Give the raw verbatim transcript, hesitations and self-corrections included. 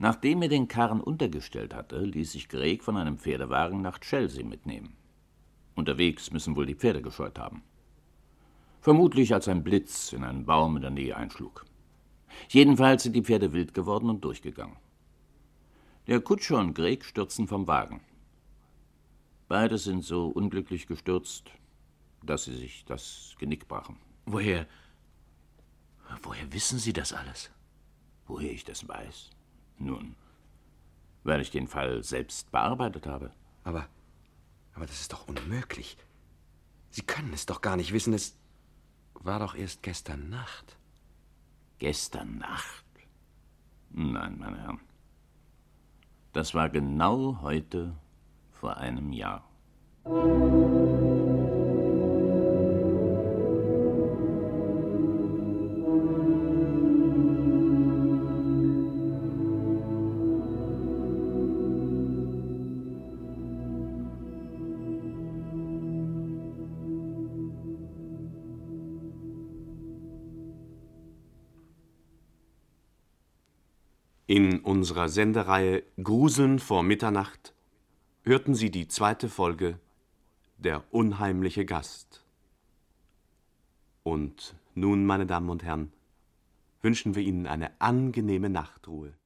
Nachdem er den Karren untergestellt hatte, ließ sich Greg von einem Pferdewagen nach Chelsea mitnehmen. Unterwegs müssen wohl die Pferde gescheut haben. Vermutlich als ein Blitz in einen Baum in der Nähe einschlug. Jedenfalls sind die Pferde wild geworden und durchgegangen. Der Kutscher und Greg stürzen vom Wagen. Beide sind so unglücklich gestürzt, dass sie sich das Genick brachen. Woher, woher wissen Sie das alles? Woher ich das weiß? Nun, weil ich den Fall selbst bearbeitet habe. Aber, aber das ist doch unmöglich. Sie können es doch gar nicht wissen. Es war doch erst gestern Nacht. Gestern Nacht? Nein, meine Herren. Das war genau heute vor einem Jahr. In unserer Sendereihe Gruseln vor Mitternacht hörten Sie die zweite Folge Der unheimliche Gast. Und nun, meine Damen und Herren, wünschen wir Ihnen eine angenehme Nachtruhe.